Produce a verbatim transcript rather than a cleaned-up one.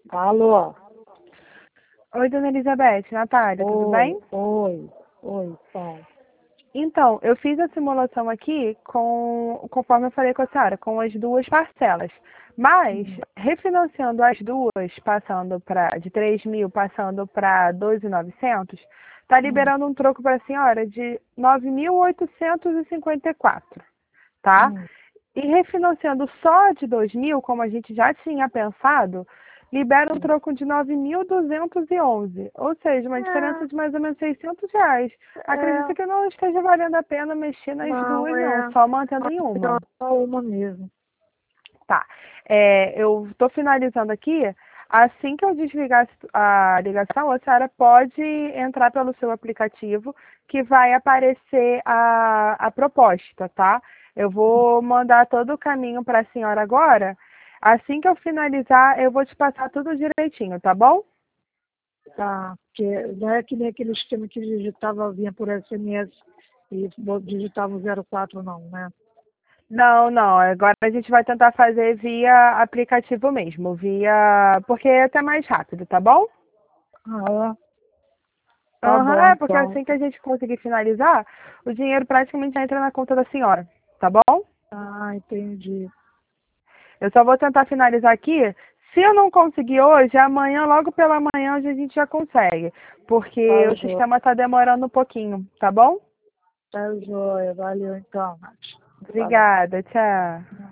Alô? Oi, dona Elizabeth, Natália, tudo Oi, bem? oi, oi, fala. Então, eu fiz a simulação aqui com, conforme eu falei com a senhora, com as duas parcelas. Mas, Hum, refinanciando as duas, passando para de três mil, passando para doze mil e novecentos, está hum, liberando um troco para a senhora de nove mil oitocentos e cinquenta e quatro, tá? hum. E refinanciando só de dois mil, como a gente já tinha pensado, libera um troco de nove mil duzentos e onze, ou seja, uma diferença de mais ou menos seiscentos reais. É, Acredito é, que não esteja valendo a pena mexer nas não, duas, não, é, só mantendo em melhor uma. só uma mesmo. Tá. É, eu estou finalizando aqui. Assim que eu desligar a ligação, a senhora pode entrar pelo seu aplicativo que vai aparecer a, a proposta, tá? Eu vou mandar todo o caminho para a senhora agora. Assim que eu finalizar, eu vou te passar tudo direitinho, tá bom? Tá, porque não é que nem aquele esquema que digitava, vinha por S M S e bo- digitava o zero quatro não, né? Não, não. Agora a gente vai tentar fazer via aplicativo mesmo, via. Porque é até mais rápido, tá bom? Ah, é? Tá Aham, bom, é, porque então. assim que a gente conseguir finalizar, o dinheiro praticamente já entra na conta da senhora, tá bom? Ah, entendi. Eu só vou tentar finalizar aqui. Se eu não conseguir hoje, amanhã, logo pela manhã, a gente já consegue. Porque Tá o joia, sistema tá demorando um pouquinho, tá bom? tá joia. Valeu então, Nath. Falou. Obrigada, tchau.